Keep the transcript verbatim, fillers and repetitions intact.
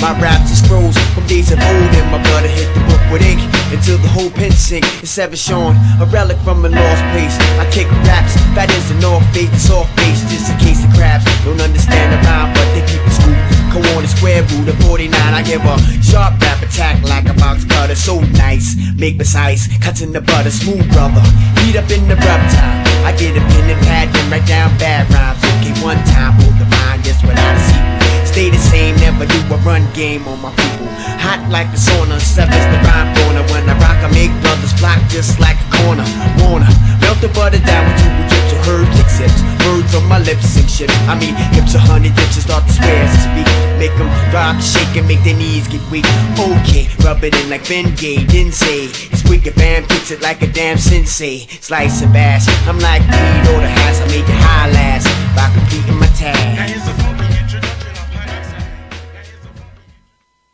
My raps are scrolls from days of old, and my blood hit the book with ink until the whole pen sink. It's ever shown, a relic from a lost place. I kick raps, fat as the North Face, the soft face, just in case the crabs don't understand the rhyme, but they keep it scoop. Go on the square root of forty-nine. I give a sharp rap attack like a box cutter, so nice, make precise, cuts in the butter, smooth brother. Heat up in the rub time. I get a pen and pad and write down bad rhymes. Okay, one time, hold the mind just without a seat. Stay the same, never do a run game on my people. Hot like the sauna, sevens the rhyme corner. When I rock, I make brothers flock just like a corner. Wanna melt the butter down with two drips of herbs, lick sips. Words on my lips and shit. I mean, hips a hundred dips and start to swear as I speak. Make them drop, shake and make their knees get weak. Okay, rub it in like Bengay, didn't say. It's wicked, bam, fix it like a damn sensei. Slice and bash, I'm like weed or the hash. I make it high last by completing my task.